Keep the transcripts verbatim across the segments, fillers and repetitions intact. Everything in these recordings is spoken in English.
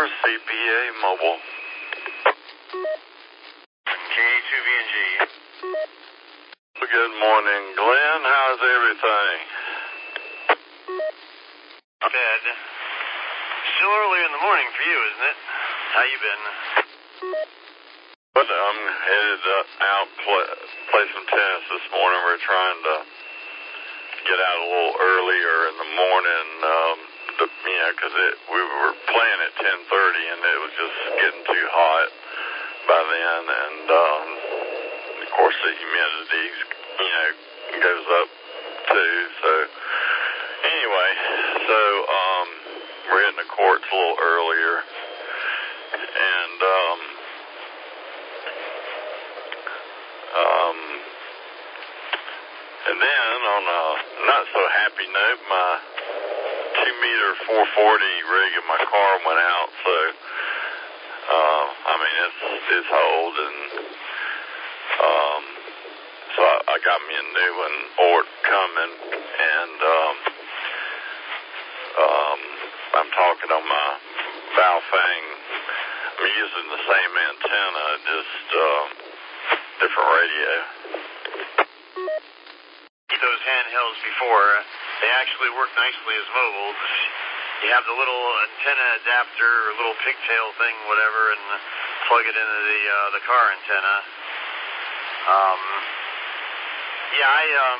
four, C P A Mobile. K A two V N G. Good morning, Glenn. How's everything? Bad. Still early in the morning for you, isn't it? How you been? But I'm headed uh, out play, play some tennis this morning. We're trying to get out a little earlier in the morning, um, to, you know, because we were playing at ten thirty and it was just getting too hot by then, and um, of course the humidity, you know, goes up too. So anyway, so um, we're hitting the courts a little earlier, and um, um, and then on a not so happy note, my two meter four forty rig in my car went out. So uh, I mean it's it's old, and um, so I, I got me a new one or coming, and um, um, I'm talking on my Baofeng. I'm using the same antenna, just uh, different radio. Those handhelds before, they actually work nicely as mobiles. You have the little antenna adapter or little pigtail thing, whatever, and plug it into the uh, the car antenna. Um, yeah, I um,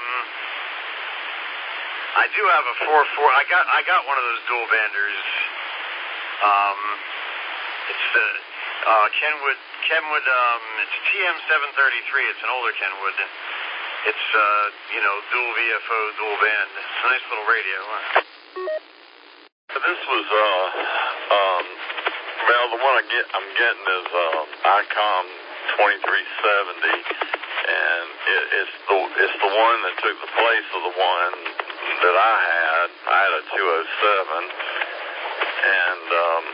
I do have a four four. I got I got one of those dual banders. Um, it's the uh, Kenwood Kenwood. Um, it's T M seven thirty-three. It's an older Kenwood. It's, uh, you know, dual V F O, dual band. It's a nice little radio. This was, uh, um, well, the one I get, I'm getting is, uh, ICOM twenty-three seventy, and it, it's the, it's the one that took the place of the one that I had. I had a two oh seven, and, um,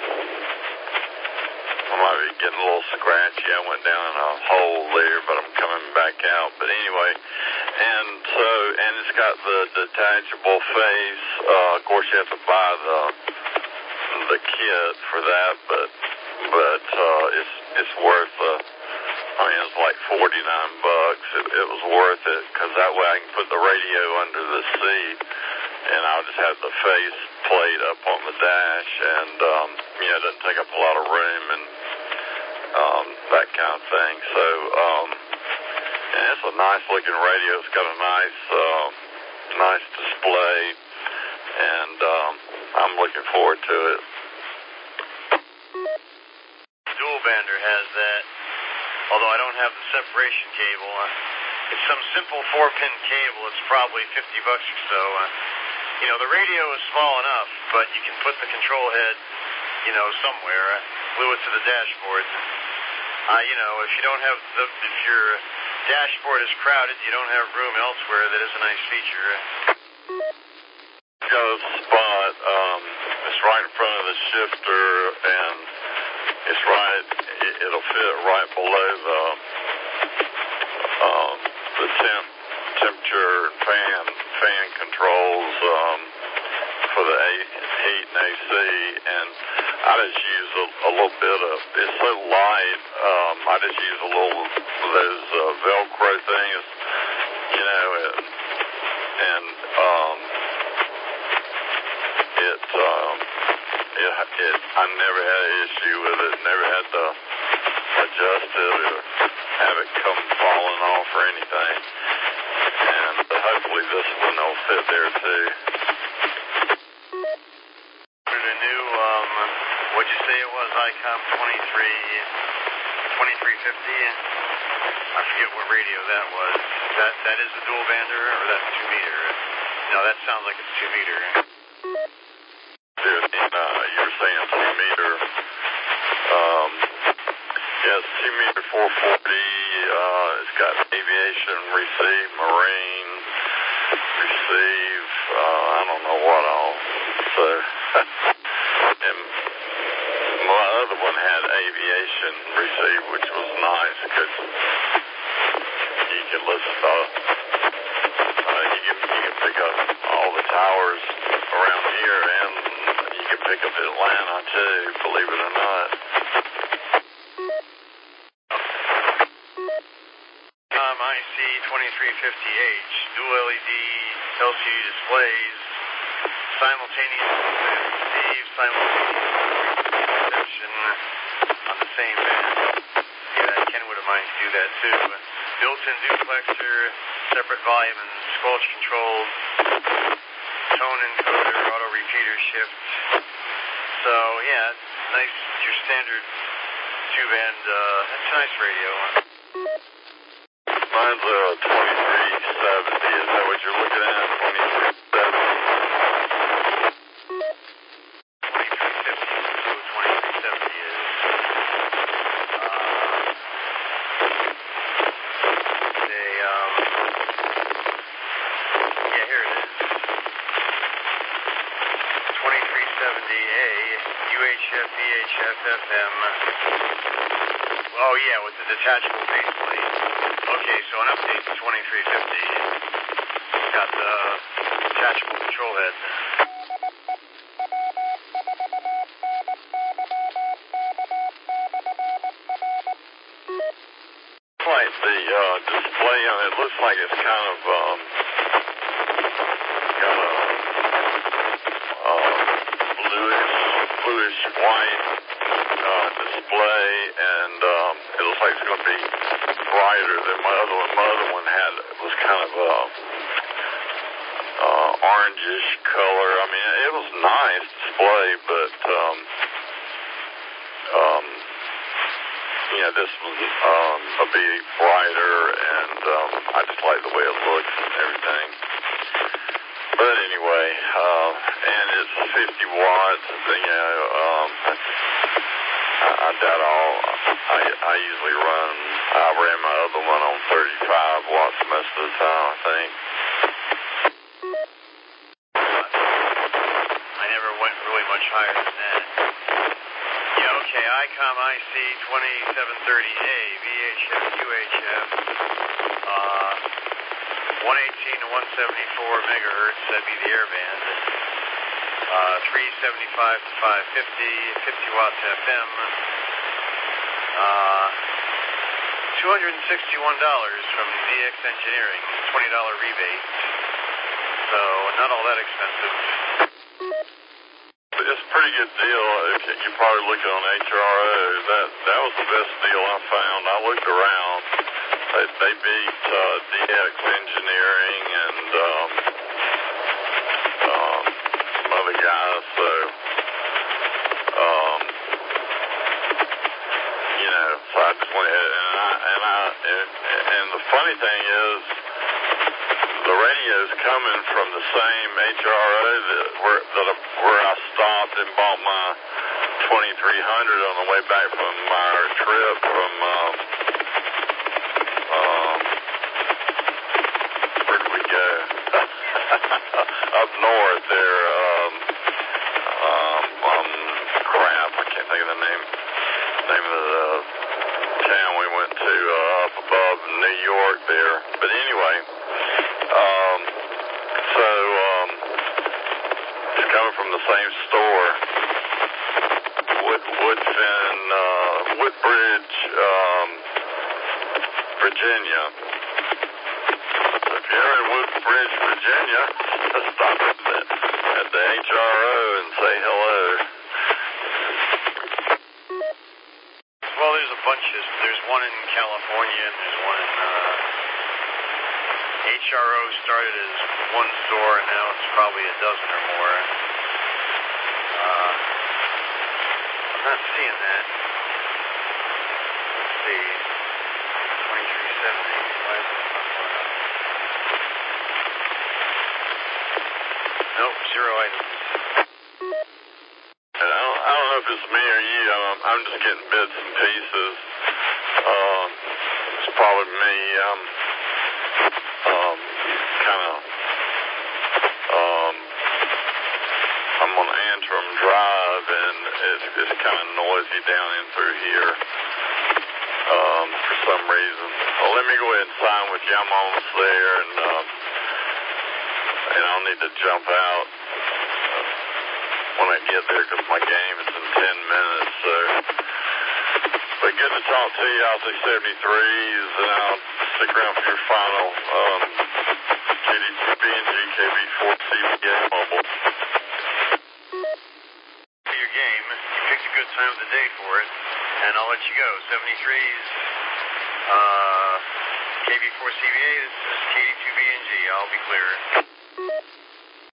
I might be getting a little scratchy. I went down in a hole there, but I'm coming back out. But anyway, and so, and it's got the detachable face. Uh, of course, you have to buy the the kit for that, but but uh, it's it's worth. Uh, I mean, it's like forty-nine bucks. It, it was worth it because that way I can put the radio under the seat, and I'll just have the face plate up on the dash, and um, you know, it doesn't take up a lot of room and um, that kind of thing. So, um, and it's a nice looking radio. It's got a nice, uh, nice display, and um, I'm looking forward to it. Dual bander has that, although I don't have the separation cable. Uh, it's some simple four pin cable. It's probably fifty bucks or so. Uh, You know, the radio is small enough, but you can put the control head, you know, somewhere, uh, glue it to the dashboard. Uh, you know, if you don't have the, if your dashboard is crowded, you don't have room elsewhere, that is a nice feature. Got a spot, um, it's right in front of the shifter, and it's right, it, it'll fit right below the, um, the temp, temperature and fan, fan controls, um, for the a, heat and A C, and I just use a, a little bit of, it's so light, um, I just use a little of those, uh, Velcro things, you know, and, and, um, it, um, it, it, I never had an issue with it, never had to adjust it or have it come falling off or anything. And hopefully this one will fit there too. The new, um, what'd you say it was, ICOM twenty-three, twenty-three fifty? I forget what radio that was. That That is a dual bander, or that's two meter? No, that sounds like it's two meter. Dude, uh, you were saying two meter, um, yes, two meter four forty, uh, it's got aviation, receive, marine, receive, uh, I don't know what all, so, and my other one had aviation receive, which was nice, because you can listen to, uh, you can, you can pick up all the towers around here, and you can pick up Atlanta, too, believe it or not. Um, I C twenty-three fifty H, dual L E D L C D displays, simultaneous receive, simultaneous reception on the same band. Yeah, Ken would have mind to do that too. Built-in duplexer, separate volume and squelch control, tone encoder, auto repeater shift. So yeah, it's nice, your standard two-band. Uh, that's a nice radio. Mine's a twenty-three seventy. Is that what you're looking at? twenty-three seventy. twenty-three fifty is what twenty-three seventy is. Uh, they, um, yeah, here it is. twenty-three seventy A, U H F, V H F, F M. Oh, yeah, with the detachable faceplate. Okay, so an update to twenty-three fifty. Got the detachable control head. Like the uh, display on it looks like it's kind of um, got a uh, bluish, bluish white uh, display, and um, it looks like it's going to be brighter than my other one. My other one had was kind of a uh, orangish color. I mean, it was nice display, but um, um, you know, this was um, a bit brighter, and um, I just like the way it looks and everything. But anyway, uh, and it's fifty watts. You know, um, I, I doubt all. I, I usually run. I ran my other one on thirty-five watts most of the time, I think. I never went really much higher than that. Yeah, okay, I COM I C twenty-seven thirty A, V H F, U H F, uh, one eighteen to one seventy-four megahertz, that'd be the air band, uh, three seventy-five to five fifty, fifty watts F M, uh, two hundred sixty-one dollars from Z X Engineering, twenty dollar rebate, so not all that expensive. It's a pretty good deal. If you, you probably look on H R O, that that was the best deal I found. I looked around. They, they beat uh, D X Engineering and um, um, some other guys. So, um, you know, so I just went ahead and I and I and, and the funny thing is, the radio's coming from the same H R O that where that where I stopped and bought my twenty-three hundred on the way back from my trip from um, um, where did we go? Up north there. Um, um, um, crap, I can't think of the name name of the town we went to uh, up above New York there. But anyway. Um, so, um, it's coming from the same store, Wood, Woodfin, uh, Woodbridge, um, Virginia. So if you're in Woodbridge, Virginia, stop at the, at the H R O and say hello. Well, there's a bunch of, there's one in California and there's one in, uh, H R O started as one store, and now it's probably a dozen or more. Uh, I'm not seeing that. Let's see. twenty-three seventy. Why is this not going up? Nope, zero items. And I don't, I don't know if it's me or you. I'm, I'm just getting bits and pieces. Um, it's probably me. Um, um, kind of, um, I'm on Antrim Drive, and it's, it's kind of noisy down in through here, um, for some reason. Well, let me go ahead and sign with you. I'm almost there, and, um, and I'll need to jump out when I get there because my game is in ten minutes. So, but good to talk to you. I'll say seventy-threes, and I'll stick around for your final um, K D two B and G K B four C B A mobile. For your game, you picked a good time of the day for it, and I'll let you go. seventy-threes, uh, K B four C B A, this is K D two B N G. I'll be clear.